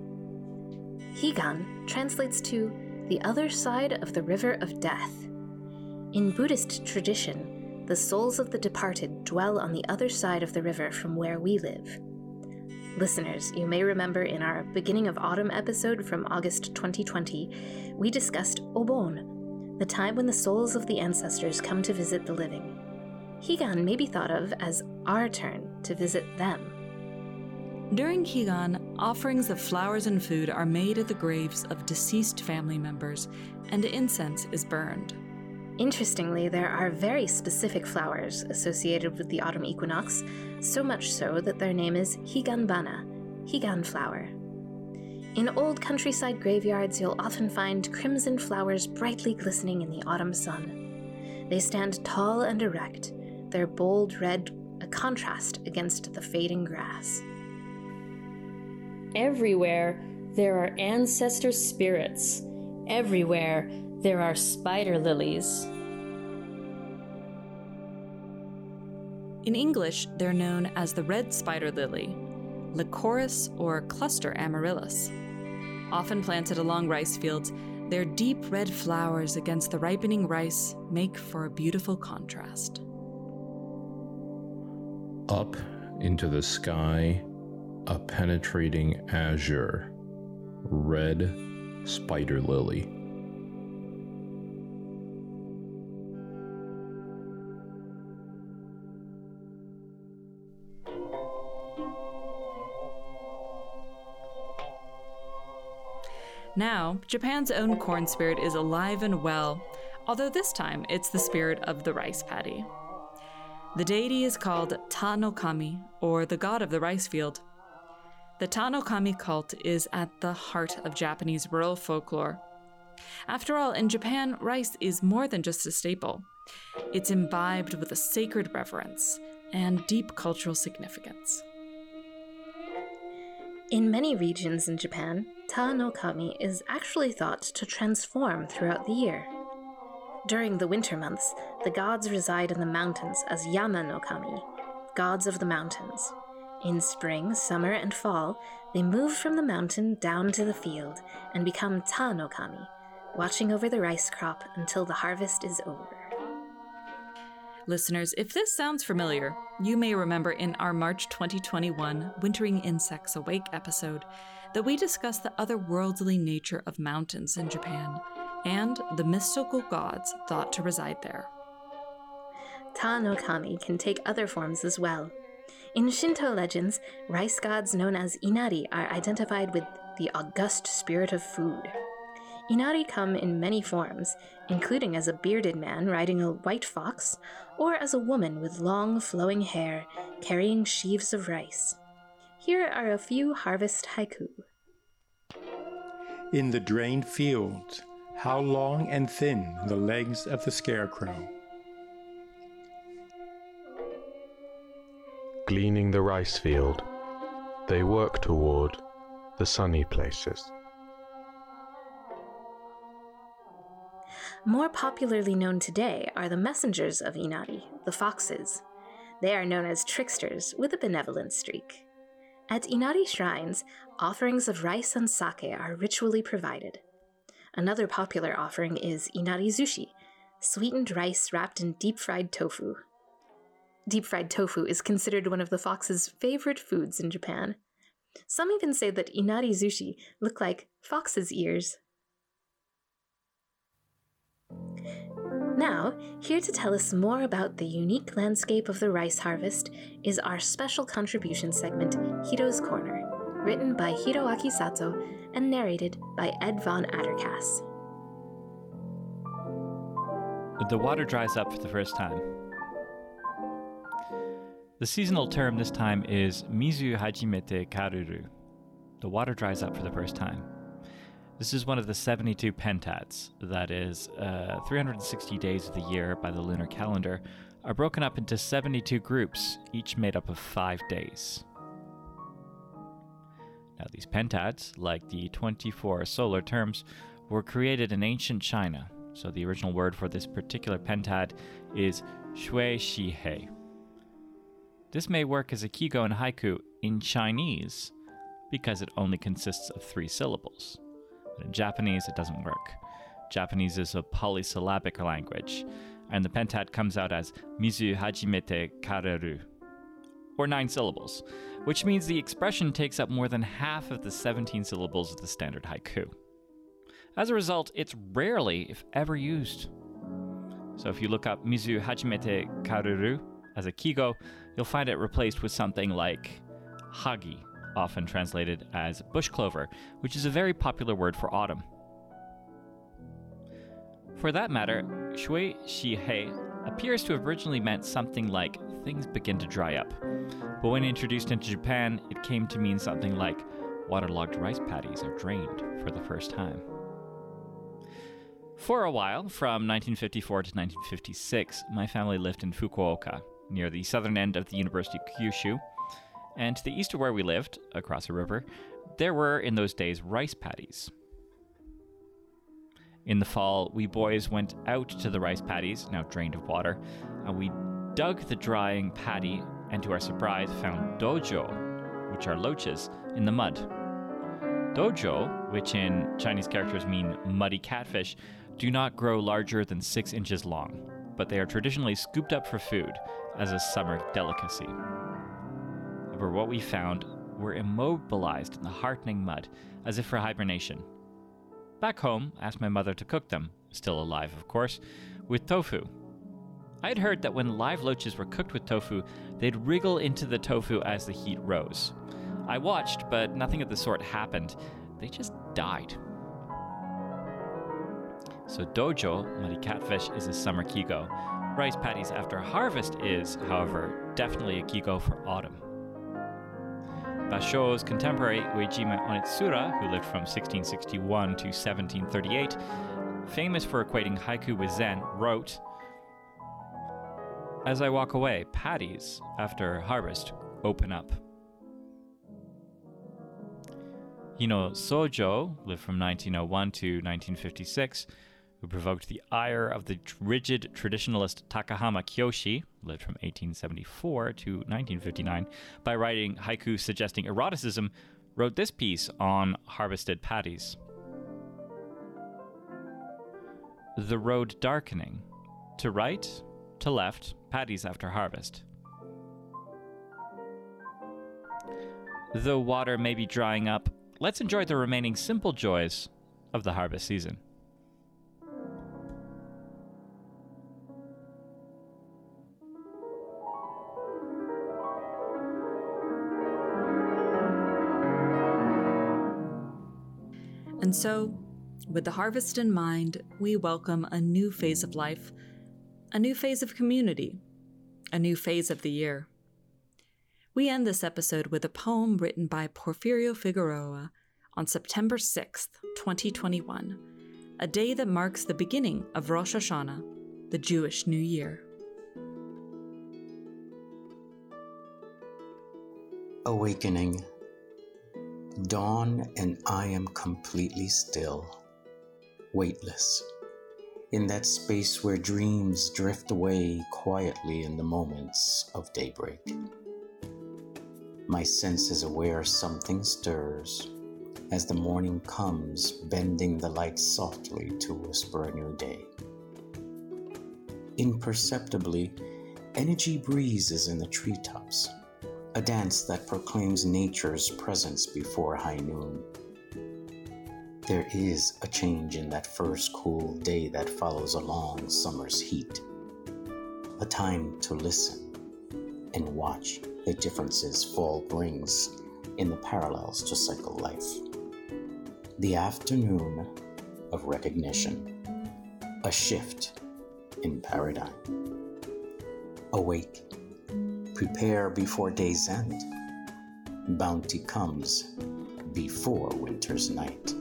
Higan translates to the other side of the river of death. In Buddhist tradition, the souls of the departed dwell on the other side of the river from where we live. Listeners, you may remember in our Beginning of Autumn episode from August twenty twenty, we discussed Obon, the time when the souls of the ancestors come to visit the living. Higan may be thought of as our turn to visit them. During Higan, offerings of flowers and food are made at the graves of deceased family members, and incense is burned. Interestingly, there are very specific flowers associated with the autumn equinox, so much so that their name is Higanbana, Higan flower. In old countryside graveyards, you'll often find crimson flowers brightly glistening in the autumn sun. They stand tall and erect, their bold red a contrast against the fading grass. Everywhere there are ancestor spirits. Everywhere there are spider lilies. In English, they're known as the red spider lily, Lycoris or cluster amaryllis. Often planted along rice fields, their deep red flowers against the ripening rice make for a beautiful contrast. Up into the sky, a penetrating azure, red spider lily. Now, Japan's own corn spirit is alive and well, although this time it's the spirit of the rice paddy. The deity is called Ta no Kami, or the god of the rice field. The Ta no Kami cult is at the heart of Japanese rural folklore. After all, in Japan, rice is more than just a staple. It's imbibed with a sacred reverence and deep cultural significance. In many regions in Japan, Ta no Kami is actually thought to transform throughout the year. During the winter months, the gods reside in the mountains as Yama no Kami, gods of the mountains. In spring, summer, and fall, they move from the mountain down to the field and become Ta no Kami, watching over the rice crop until the harvest is over. Listeners, if this sounds familiar, you may remember in our March twenty twenty-one Wintering Insects Awake episode that we discussed the otherworldly nature of mountains in Japan and the mystical gods thought to reside there. Ta no Kami can take other forms as well. In Shinto legends, rice gods known as Inari are identified with the august spirit of food. Inari come in many forms, including as a bearded man riding a white fox, or as a woman with long flowing hair carrying sheaves of rice. Here are a few harvest haiku. In the drained fields, how long and thin the legs of the scarecrow. Gleaning the rice field, they work toward the sunny places. More popularly known today are the messengers of Inari, the foxes. They are known as tricksters with a benevolent streak. At Inari shrines, offerings of rice and sake are ritually provided. Another popular offering is Inari Zushi, sweetened rice wrapped in deep-fried tofu. Deep-fried tofu is considered one of the fox's favorite foods in Japan. Some even say that Inari Zushi look like fox's ears. Now, here to tell us more about the unique landscape of the rice harvest is our special contribution segment, Hiro's Corner, written by Hiroaki Sato and narrated by Ed Von Addercass. The water dries up for the first time. The seasonal term this time is Mizu Hajimete Karuru. The water dries up for the first time. This is one of the seventy-two pentads, that is, uh, three hundred sixty days of the year by the lunar calendar, are broken up into seventy-two groups, each made up of five days. Now, these pentads, like the twenty-four solar terms, were created in ancient China, so the original word for this particular pentad is Shui Shi Hei. This may work as a kigo in haiku in Chinese because it only consists of three syllables. But in Japanese, it doesn't work. Japanese is a polysyllabic language, and the pentad comes out as Mizu Hajimete Kareru, or nine syllables, which means the expression takes up more than half of the seventeen syllables of the standard haiku. As a result, it's rarely, if ever, used. So if you look up Mizu Hajimete Kareru as a kigo, you'll find it replaced with something like hagi, often translated as bush clover, which is a very popular word for autumn. For that matter, Shui Shi Hei appears to have originally meant something like things begin to dry up. But when introduced into Japan, it came to mean something like waterlogged rice paddies are drained for the first time. For a while, from nineteen fifty-four to nineteen fifty-six, my family lived in Fukuoka, near the southern end of the University of Kyushu, and to the east of where we lived, across a river, there were, in those days, rice paddies. In the fall, we boys went out to the rice paddies, now drained of water, and we dug the drying paddy, and to our surprise found dojo, which are loaches, in the mud. Dojo, which in Chinese characters mean muddy catfish, do not grow larger than six inches long, but they are traditionally scooped up for food as a summer delicacy. However, what we found were immobilized in the heartening mud, as if for hibernation. Back home, I asked my mother to cook them, still alive of course, with tofu. I had heard that when live loaches were cooked with tofu, they'd wriggle into the tofu as the heat rose. I watched, but nothing of the sort happened. They just died. So dojo, muddy catfish, is a summer kigo. Rice paddies after harvest is, however, definitely a kigo for autumn. Basho's contemporary Uejima Onitsura, who lived from sixteen sixty-one to seventeen thirty-eight, famous for equating haiku with Zen, wrote, "As I walk away, paddies, after harvest, open up." Hino Sojo lived from nineteen oh one to nineteen fifty-six, who provoked the ire of the rigid traditionalist Takahama Kyoshi, lived from eighteen seventy-four to nineteen fifty-nine, by writing haiku suggesting eroticism, wrote this piece on harvested paddies. The road darkening. To right, to left, paddies after harvest. Though water may be drying up, let's enjoy the remaining simple joys of the harvest season. And so, with the harvest in mind, we welcome a new phase of life, a new phase of community, a new phase of the year. We end this episode with a poem written by Porfirio Figueroa on September sixth, twenty twenty-one, a day that marks the beginning of Rosh Hashanah, the Jewish New Year. Awakening. Dawn, and I am completely still, weightless, in that space where dreams drift away quietly in the moments of daybreak. My sense is aware something stirs as the morning comes, bending the light softly to whisper a new day. Imperceptibly, energy breezes in the treetops, a dance that proclaims nature's presence before high noon. There is a change in that first cool day that follows a long summer's heat, a time to listen and watch the differences fall brings in the parallels to cycle life. The afternoon of recognition, a shift in paradigm. Awake. Prepare before day's end. Bounty comes before winter's night.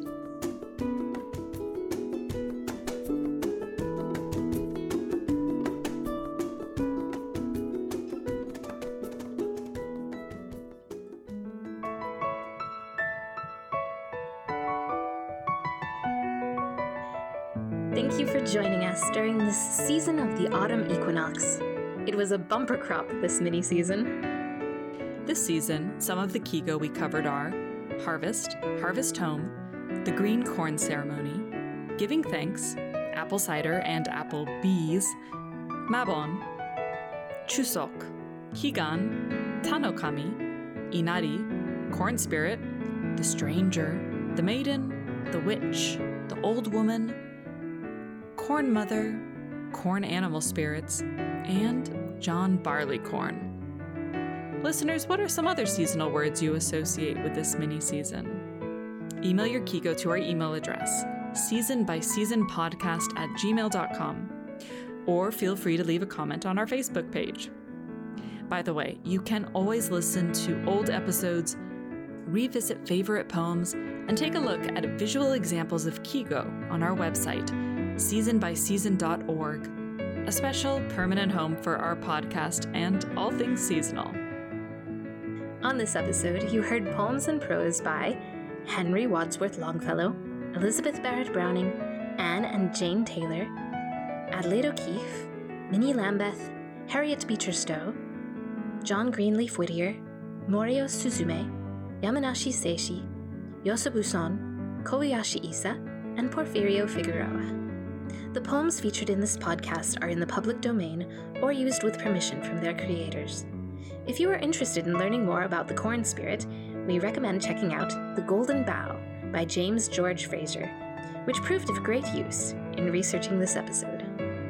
Thank you for joining us during this season of the autumn equinox. It was a bumper crop this mini-season. This season, some of the Kigo we covered are Harvest, Harvest Home, the Green Corn Ceremony, Giving Thanks, Apple Cider and Apple Bees, Mabon, Chuseok, Higan, Tanokami, Inari, Corn Spirit, The Stranger, The Maiden, The Witch, The Old Woman, Corn Mother, Corn Animal Spirits, and John Barleycorn. Listeners, what are some other seasonal words you associate with this mini-season? Email your Kigo to our email address, seasonbyseasonpodcast at gmail dot com, or feel free to leave a comment on our Facebook page. By the way, you can always listen to old episodes, revisit favorite poems, and take a look at visual examples of Kigo on our website, season by season dot org, a special permanent home for our podcast and all things seasonal. On this episode, you heard poems and prose by Henry Wadsworth Longfellow, Elizabeth Barrett Browning, Anne and Jane Taylor, Adelaide O'Keefe, Minnie Lambeth, Harriet Beecher Stowe, John Greenleaf Whittier, Morio Suzume, Yamanashi Seishi, Yosabu Son, Kobayashi Isa, and Porfirio Figueroa. The poems featured in this podcast are in the public domain or used with permission from their creators. If you are interested in learning more about the corn spirit, we recommend checking out The Golden Bough by James George Fraser, which proved of great use in researching this episode.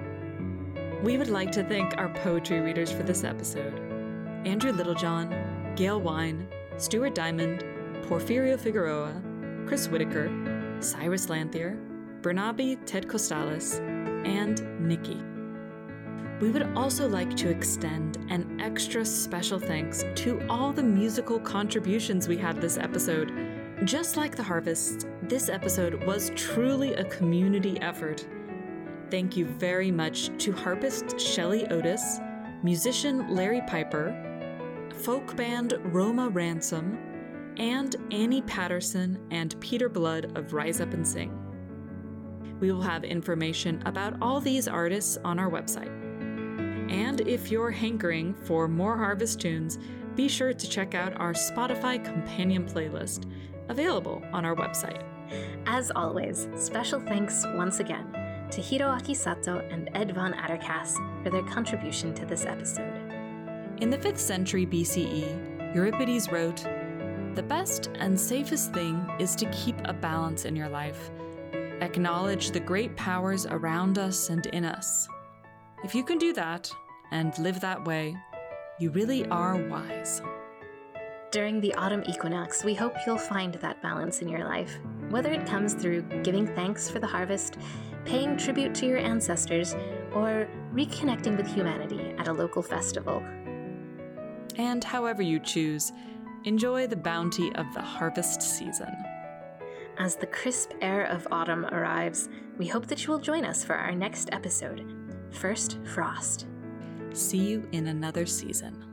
We would like to thank our poetry readers for this episode: Andrew Littlejohn, Gail Wine, Stuart Diamond, Porfirio Figueroa, Chris Whitaker, Cyrus Lanthier, Bernabe Ted Costales, and Nikki. We would also like to extend an extra special thanks to all the musical contributions we had this episode. Just like the Harvest, this episode was truly a community effort. Thank you very much to harpist Shelley Otis, musician Larry Piper, folk band Roma Ransom, and Annie Patterson and Peter Blood of Rise Up and Sing. We will have information about all these artists on our website. And if you're hankering for more Harvest tunes, be sure to check out our Spotify companion playlist, available on our website. As always, special thanks once again to Hiroaki Sato and Ed Von Addercass for their contribution to this episode. In the fifth century B C E, Euripides wrote, "The best and safest thing is to keep a balance in your life. Acknowledge the great powers around us and in us. If you can do that, and live that way, you really are wise." During the autumn equinox, we hope you'll find that balance in your life. whether it comes through giving thanks for the harvest, paying tribute to your ancestors, or reconnecting with humanity at a local festival. And however you choose, enjoy the bounty of the harvest season. As the crisp air of autumn arrives, we hope that you will join us for our next episode, First Frost. See you in another season.